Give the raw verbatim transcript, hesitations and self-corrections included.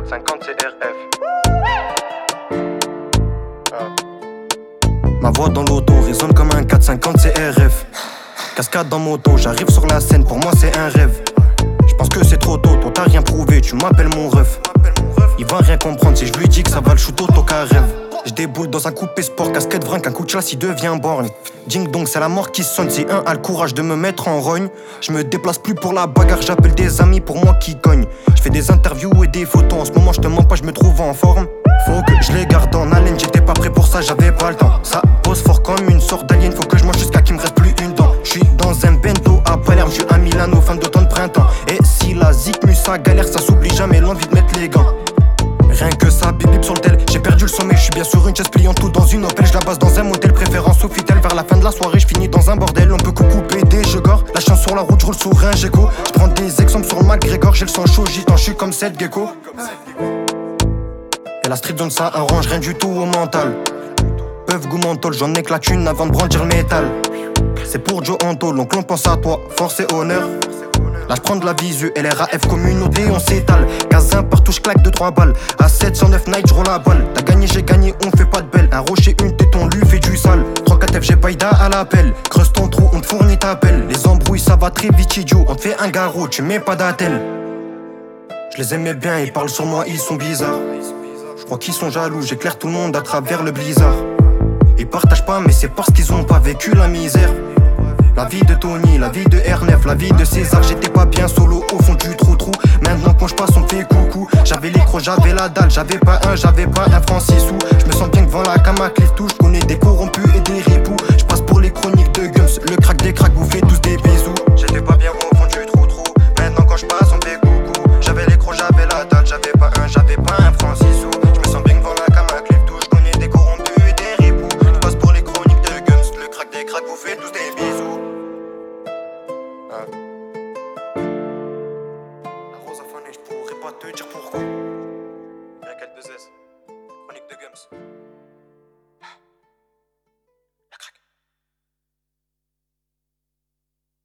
quatre cent cinquante C R F. Ma voix dans l'auto résonne comme un quatre cent cinquante C R F. Cascade dans moto, j'arrive sur la scène, pour moi c'est un rêve. J'pense que c'est trop tôt, toi t'as rien prouvé, tu m'appelles mon ref. Il va rien comprendre si je lui dis que ça va le shoot auto qu'un rêve. J'déboule dans un coupé sport, casquette vrin qu'un coup de chasse il devient borgne. Ding dong, c'est la mort qui sonne, si un a le courage de me mettre en rogne. Je me déplace plus pour la bagarre, j'appelle des amis pour moi qui cognent. Je fais des interviews et des photos, en ce moment je te mens pas, je me trouve en forme. Faut que je les garde en haleine, j'étais pas prêt pour ça, j'avais pas le temps. Ça pose fort comme une sorte d'alien, faut que je mange jusqu'à qu'il me reste plus une dent. J'suis dans un bento à Palerme, j'suis à Milano, fin d'automne printemps. Et si la zik musa galère, ça s'oublie jamais l'envie de mettre les gants. Rien que ça, bip bip sur le tel. J'ai perdu le sommeil, je suis bien sur une chaise pliante tout dans une Opel. Je la base dans un modèle, préférence Sofitel. Vers la fin de la soirée, je finis dans un bordel. On peut couper des je gore. La chance sur la route, je roule sur un Gecko. Je prends des exemples sur le McGregor. J'ai le sang chaud, gitan, je suis comme cette gecko. Et la street zone, ça arrange rien du tout au mental. Peuf goût menthol, j'en éclate une avant de brandir le métal. C'est pour Joe Anto, donc on pense à toi, force et honneur. Là j'prends de la visu, L R A F communauté, on s'étale. Casin partout, j'claque deux trois balles. À sept cent neuf night, j'roule la balle. T'as gagné, j'ai gagné, on fait pas de belle. Un rocher, une tête, on lui fait du sale. trois quatre F, j'ai païda à l'appel. Creuse ton trou, on te fournit ta pelle. Les embrouilles, ça va très vite, idiot. On te fait un garrot, tu mets pas d'attel. Je les aimais bien, ils parlent sur moi, ils sont bizarres. Je crois qu'ils sont jaloux, j'éclaire tout le monde à travers le blizzard. Ils partagent pas, mais c'est parce qu'ils ont pas vécu la misère. La vie de Tony, la vie de R neuf, la vie de César. J'étais pas bien solo au fond du trou-trou. Maintenant quand je passe on me fait coucou. J'avais les crocs, j'avais la dalle. J'avais pas un, j'avais pas un franc six sous. Je me sens bien devant la cam à Cliff tout. Je connais des corrompus et des ripoux. Je passe pour les chroniques de Guns. Le crack des cracks, vous faites tous des bisous. J'étais pas bien au fond du trou-trou. Maintenant quand je passe on me fait coucou. J'avais les crocs, j'avais la dalle. J'avais pas un, j'avais pas un franc six sous. Je me sens bien devant la cam à Cliff tout. Je connais des corrompus et des ripoux. Je passe pour les chroniques de Guns. Le crack des cracks, vous faites tous des bisous. La rose a fané, je pourrais pas te dire pourquoi.